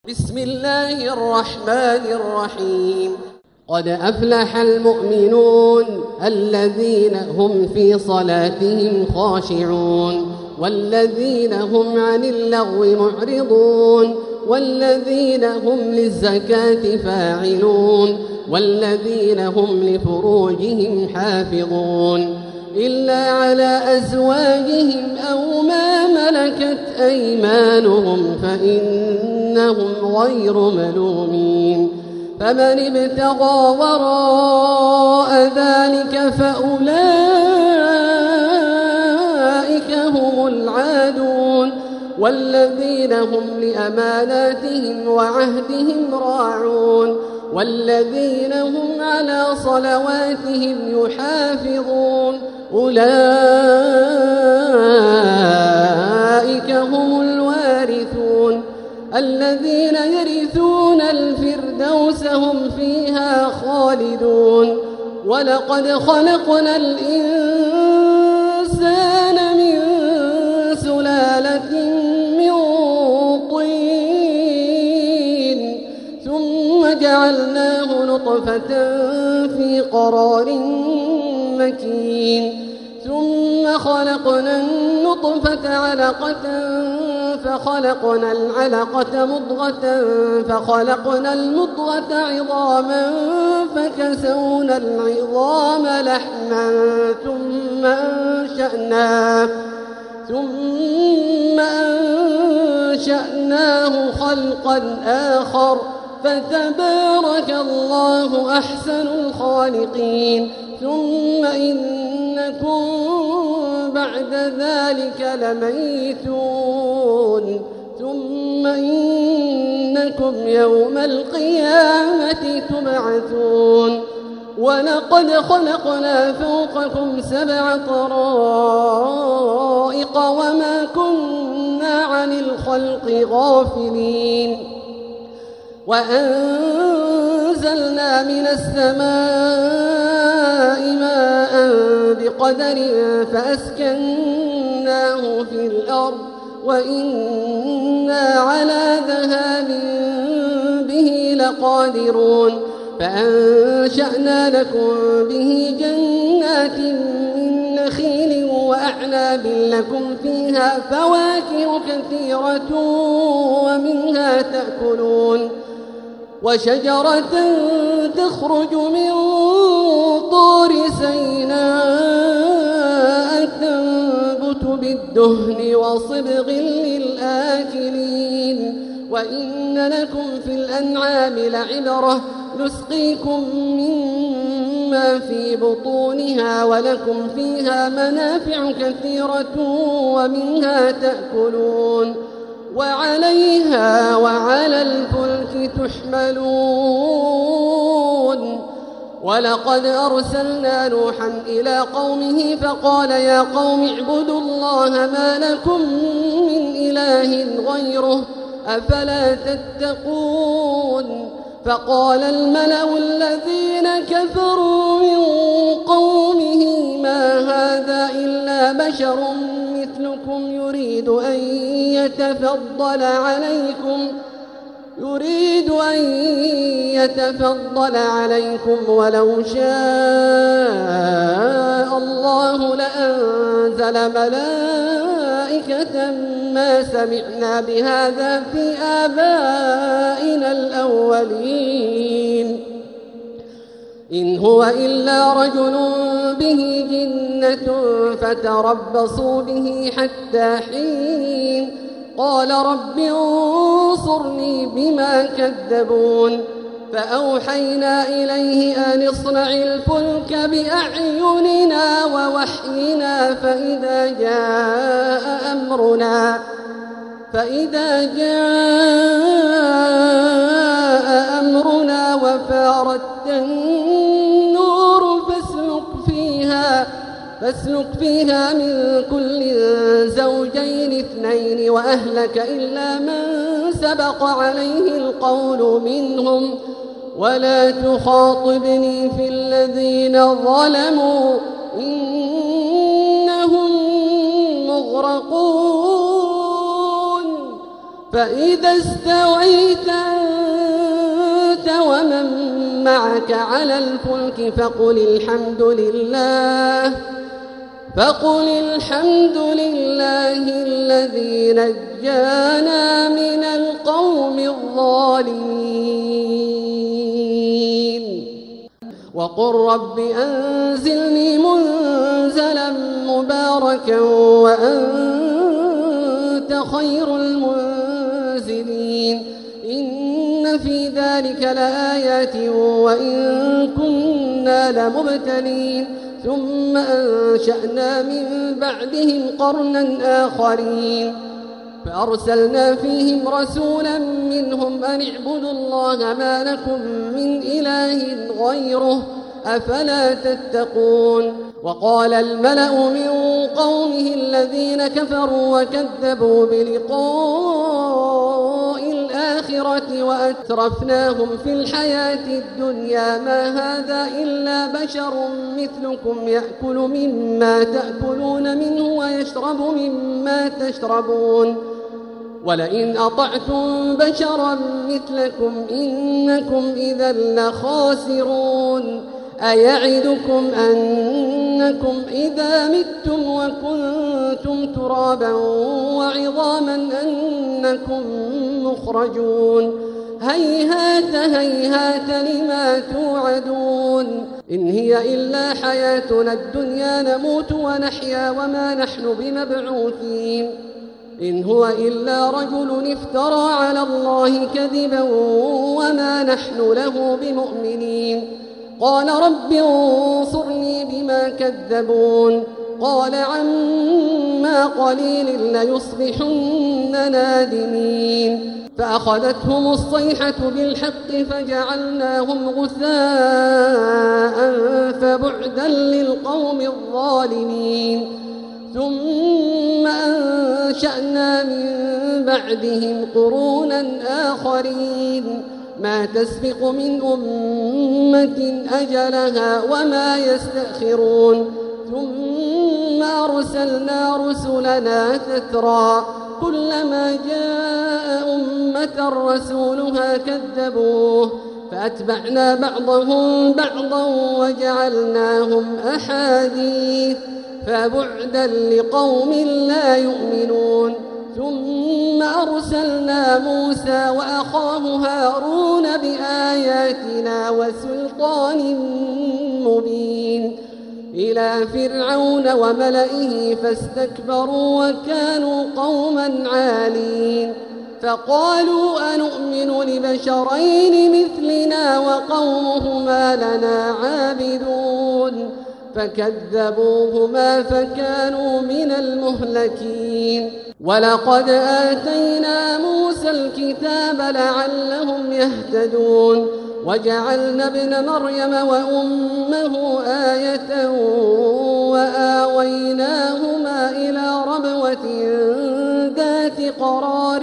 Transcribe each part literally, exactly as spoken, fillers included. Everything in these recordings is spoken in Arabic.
بسم الله الرحمن الرحيم. قد أفلح المؤمنون الذين هم في صلاتهم خاشعون والذين هم عن اللغو معرضون والذين هم للزكاة فاعلون والذين هم لفروجهم حافظون إلا على أزواجهم أو ما ملكت أيمانهم فإنهم غير ملومين فمن ابتغى وراء ذلك فأولئك هم العادون والذين هم لأماناتهم وعهدهم راعون والذين هم على صلواتهم يحافظون أولئك هم الوارثون الذين يرثون الفردوس هم فيها خالدون. ولقد خلقنا الإنسان من سلالة من طين ثم جعلناه نطفة في قرار مكين ثم خلقنا النطفة علقة فخلقنا العلقة مضغة فخلقنا المضغة عظاما فكسونا العظام لحما ثم أنشأناه ثم أنشأناه خلقا آخر فتبارك الله أحسن الخالقين. ثم إنكم بعد ذلك لميتون ثم إنكم يوم القيامة تبعثون. ولقد خلقنا فوقكم سبع طرائق وما كنا عن الخلق غافلين وأنزلنا من السماء ماء بقدر فأسكناه في الأرض وإنا على ذهاب به لقادرون فأنشأنا لكم به جنات من نخيل وأعناب لكم فيها فواكه كثيرة ومنها تأكلون وشجرة تخرج من طور سيناء تنبت بالدهن وصبغ للآكلين. وإن لكم في الأنعام لعبرة نسقيكم مما في بطونها ولكم فيها منافع كثيرة ومنها تأكلون وعليها وعلى الفلك تحملون. ولقد أرسلنا نوحا إلى قومه فقال يا قوم اعبدوا الله ما لكم من إله غيره أفلا تتقون. فقال الملأ الذين كفروا من قومه ما هذا إلا بشر مثلكم يريد أن يتفضل عليكم يريد أن يتفضل عليكم ولو شاء الله لأنزل ملائكة ما سمعنا بهذا في آبائنا الأولين إن هو إلا رجل به جنة فتربصوا به حتى حين. قال رب انصرني بما كذبون. فأوحينا إليه أن اصنع الفلك بأعيننا ووحينا فإذا جاء أمرنا فإذا جاء أمرنا وفارت النور فاسلك فيها فاسلك فيها من كل زوجين اثنين وأهلك إلا من سبق عليه القول منهم ولا تخاطبني في الذين ظلموا إنهم مغرقون. فإذا استويت معك على الفلك فقل الحمد لله فقل الحمد لله الذي نجانا من القوم الظالمين وقل رب أنزلني منزلا مباركا وأنت خير المنزلين إن في ذلك لآيات وإن كنا لمبتلين ثم أنشأنا من بعدهم قرنا آخرين فأرسلنا فيهم رسولا منهم أن اعبدوا الله ما لكم من إله غيره أفلا تتقون وقال الملأ من قومه الذين كفروا وكذبوا بلقاء الآخرة وأترفناهم في الحياة الدنيا ما هذا إلا بشر مثلكم يأكل مما تأكلون منه ويشرب مما تشربون ولئن أطعتم بشرا مثلكم إنكم إذا لخاسرون أيعدكم أنكم إذا متم وكنتم ترابا وعظاما أنكم مخرجون هيهات هيهات لما توعدون إن هي إلا حياتنا الدنيا نموت ونحيا وما نحن بمبعوثين إن هو إلا رجل افترى على الله كذبا وما نحن له بمؤمنين قال رب انصرني بما كذبون قال عما قليل ليصبحن نادمين فأخذتهم الصيحة بالحق فجعلناهم غثاء فبعدا للقوم الظالمين ثم أنشأنا من بعدهم قرونا آخرين ما تسبق من أمة أجلها وما يستأخرون ثم أرسلنا رسلنا تترى كلما جاء أمة رسولها كذبوه فأتبعنا بعضهم بعضا وجعلناهم أحاديث فبعدا لقوم لا يؤمنون ثم أرسلنا موسى وأخاه هارون بآياتنا وسلطان مبين إلى فرعون وملئه فاستكبروا وكانوا قوما عالين فقالوا أنؤمن لبشرين مثلنا وقومهما لنا عابدون فكذبوهما فكانوا من المهلكين ولقد آتينا موسى الكتاب لعلهم يهتدون وجعلنا ابن مريم وأمه آية وآويناهما إلى ربوة ذات قرار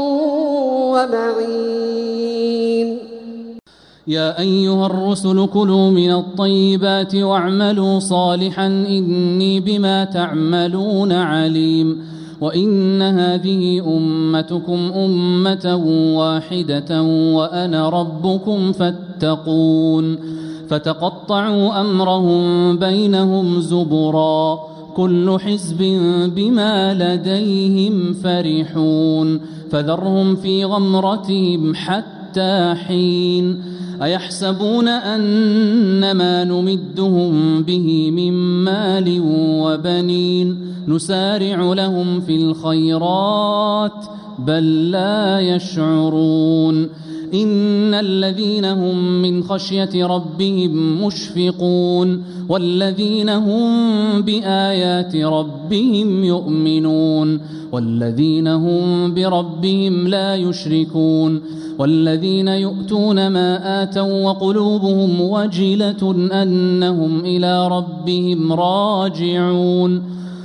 ومعين يا أيها الرسل كلوا من الطيبات واعملوا صالحا إني بما تعملون عليم وإن هذه أمتكم أمة واحدة وأنا ربكم فاتقون فتقطعوا أمرهم بينهم زبرا كل حزب بما لديهم فرحون فذرهم في غمرتهم حتى حين أيحسبون أن ما نمدهم به من مال وبنين نسارع لهم في الخيرات بل لا يشعرون إن الذين هم من خشية ربهم مشفقون والذين هم بآيات ربهم يؤمنون والذين هم بربهم لا يشركون والذين يؤتون ما آتوا وقلوبهم وجلة أنهم إلى ربهم راجعون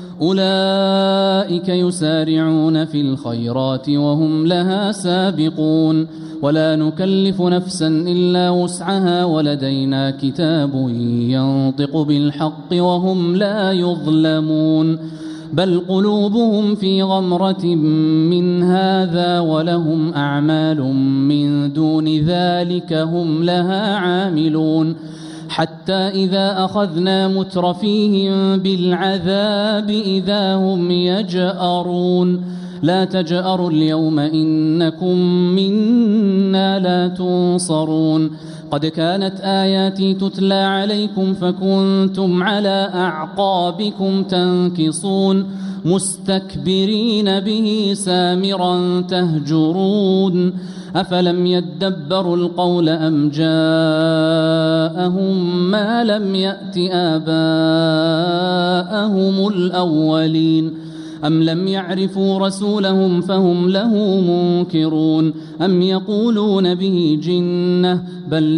أولئك يسارعون في الخيرات وهم لها سابقون ولا نكلف نفسا إلا وسعها ولدينا كتاب ينطق بالحق وهم لا يظلمون بل قلوبهم في غمرة من هذا ولهم أعمال من دون ذلك هم لها عاملون حتى إذا أخذنا مترفيهم بالعذاب إذا هم يجأرون لا تجأروا اليوم إنكم منا لا تنصرون قد كانت آياتي تتلى عليكم فكنتم على أعقابكم تنكصون مستكبرين به سامرا تهجرون أفلم يدبروا القول أم جاءهم ما لم يأت آباءهم الأولين أم لم يعرفوا رسولهم فهم له منكرون أم يقولون به جنة بل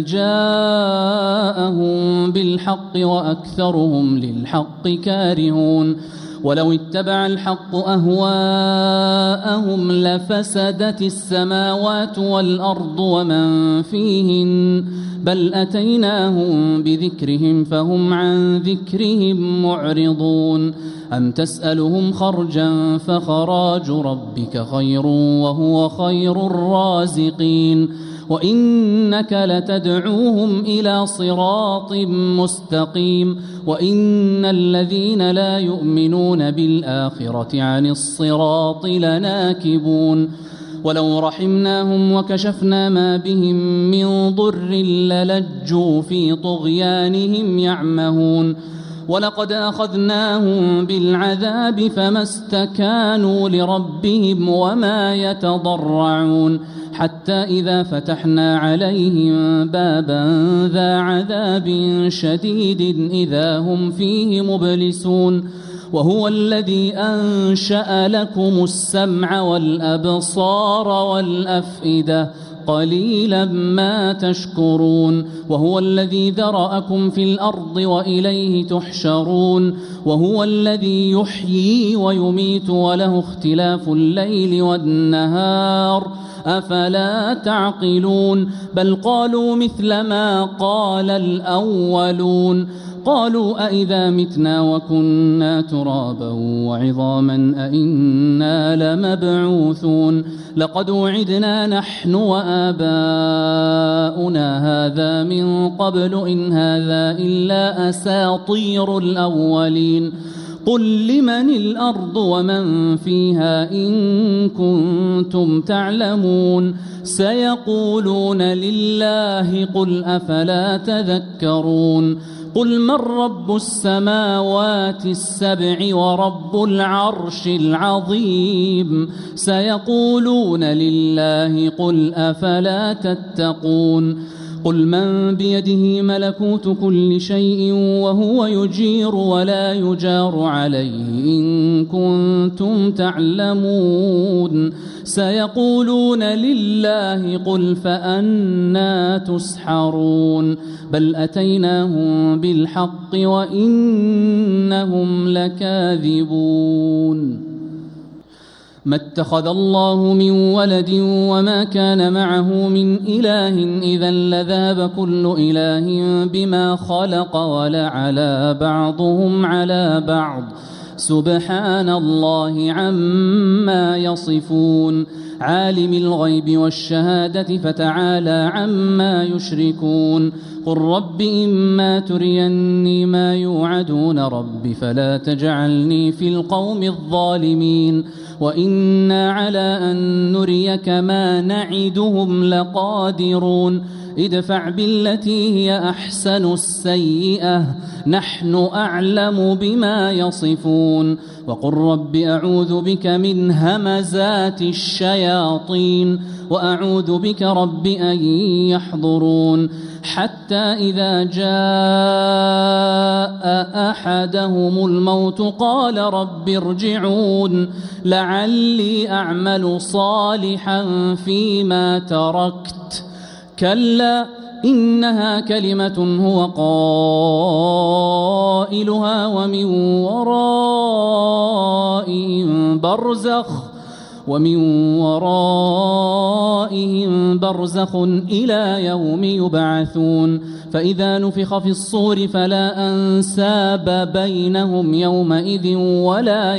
جاءهم بالحق وأكثرهم للحق كارهون ولو اتبع الحق أهواءهم لفسدت السماوات والأرض ومن فيهن بل أتيناهم بذكرهم فهم عن ذكرهم معرضون أم تسألهم خرجا فخراج ربك خير وهو خير الرازقين وإنك لتدعوهم إلى صراط مستقيم وإن الذين لا يؤمنون بالآخرة عن الصراط لناكبون ولو رحمناهم وكشفنا ما بهم من ضر للجوا في طغيانهم يعمهون ولقد أخذناهم بالعذاب فما استكانوا لربهم وما يتضرعون حتى إذا فتحنا عليهم بابا ذا عذاب شديد إذا هم فيه مبلسون وهو الذي أنشأ لكم السمع والأبصار والأفئدة قليلا ما تشكرون وهو الذي ذرأكم في الأرض وإليه تحشرون وهو الذي يحيي ويميت وله اختلاف الليل والنهار أفلا تعقلون بل قالوا مثل ما قال الأولون قالوا أئذا متنا وكنا ترابا وعظاما أئنا لمبعوثون لقد وعدنا نحن وآباؤنا هذا من قبل إن هذا إلا أساطير الأولين قل لمن الأرض ومن فيها إن كنتم تعلمون سيقولون لله قل أفلا تذكرون قل من رب السماوات السبع ورب العرش العظيم سيقولون لله قل أفلا تتقون قل من بيده ملكوت كل شيء وهو يجير ولا يجار عليه إن كنتم تعلمون سيقولون لله قل فأنى تسحرون بل أتيناهم بالحق وإنهم لكاذبون ما اتخذ الله من ولد وما كان معه من إله إذا لذهب كل إله بما خلق ولعلى بعضهم على بعض سبحان الله عما يصفون عالم الغيب والشهادة فتعالى عما يشركون قل رب إما تريني ما يوعدون رب فلا تجعلني في القوم الظالمين وإنا على أن نريك ما نعدهم لقادرون ادفع بالتي هي أحسن السيئة نحن أعلم بما يصفون وقل رب أعوذ بك من همزات الشياطين وأعوذ بك رب أن يحضرون حتى إذا جاء أحدهم الموت قال رب ارجعون لعلي أعمل صالحا فيما تركت كلا إنها كلمة هو قائلها ومن ورائهم برزخ ومن ورائهم برزخ إلى يوم يبعثون فإذا نفخ في الصور فلا أنساب بينهم يومئذ ولا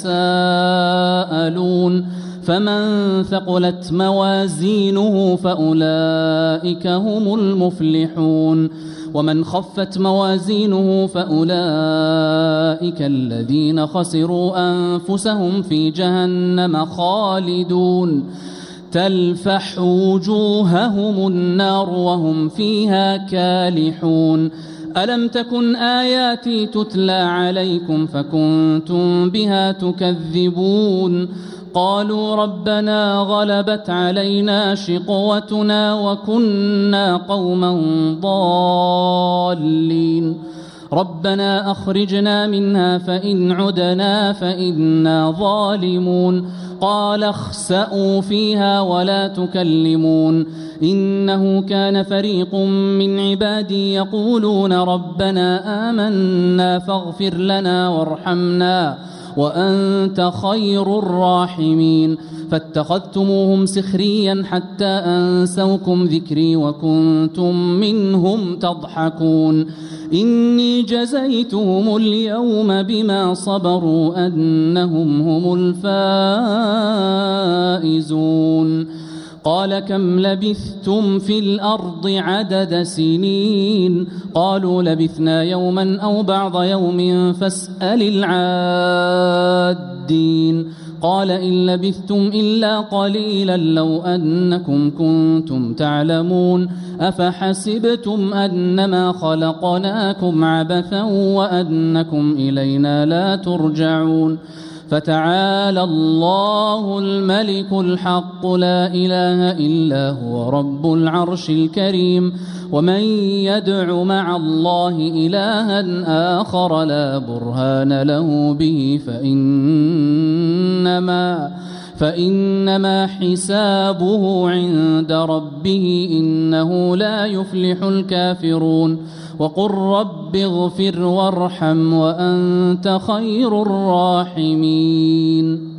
يتساءلون فمن ثقلت موازينه فأولئك هم المفلحون ومن خفت موازينه فأولئك الذين خسروا أنفسهم في جهنم خالدون تلفح وجوههم النار وهم فيها كالحون ألم تكن آياتي تتلى عليكم فكنتم بها تكذبون قالوا ربنا غلبت علينا شقوتنا وكنا قوما ضالين ربنا أخرجنا منها فإن عدنا فإنا ظالمون قال اخسأوا فيها ولا تكلمون إنه كان فريق من عبادي يقولون ربنا آمنا فاغفر لنا وارحمنا وأنت خير الراحمين فاتخذتموهم سخريا حتى أنسوكم ذكري وكنتم منهم تضحكون إني جزيتهم اليوم بما صبروا أنهم هم الفائزون قال كم لبثتم في الأرض عدد سنين قالوا لبثنا يوما أو بعض يوم فاسأل العادين قال إن لبثتم إلا قليلا لو أنكم كنتم تعلمون أفحسبتم أنما خلقناكم عبثا وأنكم إلينا لا ترجعون فتعالى الله الملك الحق لا إله إلا هو رب العرش الكريم ومن يدع مع الله إلها آخر لا برهان له به فإنما فإنما حسابه عند ربه إنه لا يفلح الكافرون وقل رب اغفر وارحم وأنت خير الراحمين